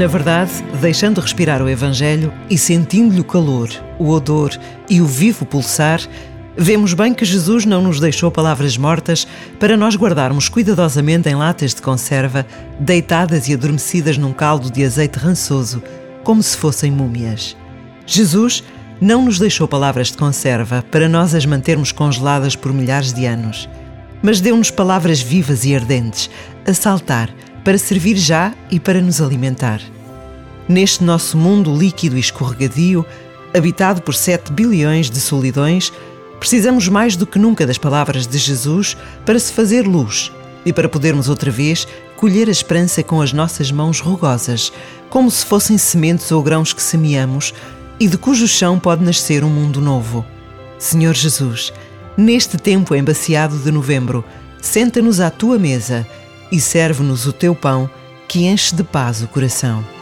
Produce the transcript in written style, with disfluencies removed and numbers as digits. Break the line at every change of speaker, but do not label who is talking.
Na verdade, deixando respirar o Evangelho e sentindo-lhe o calor, o odor e o vivo pulsar, vemos bem que Jesus não nos deixou palavras mortas para nós guardarmos cuidadosamente em latas de conserva, deitadas e adormecidas num caldo de azeite rançoso, como se fossem múmias. Jesus não nos deixou palavras de conserva para nós as mantermos congeladas por milhares de anos, mas deu-nos palavras vivas e ardentes, a saltar, para servir já e para nos alimentar. Neste nosso mundo líquido e escorregadio, habitado por 7 bilhões de solidões, precisamos mais do que nunca das palavras de Jesus para se fazer luz e para podermos outra vez colher a esperança com as nossas mãos rugosas, como se fossem sementes ou grãos que semeamos e de cujo chão pode nascer um mundo novo. Senhor Jesus, neste tempo embaciado de novembro, senta-nos à tua mesa e serve-nos o teu pão que enche de paz o coração.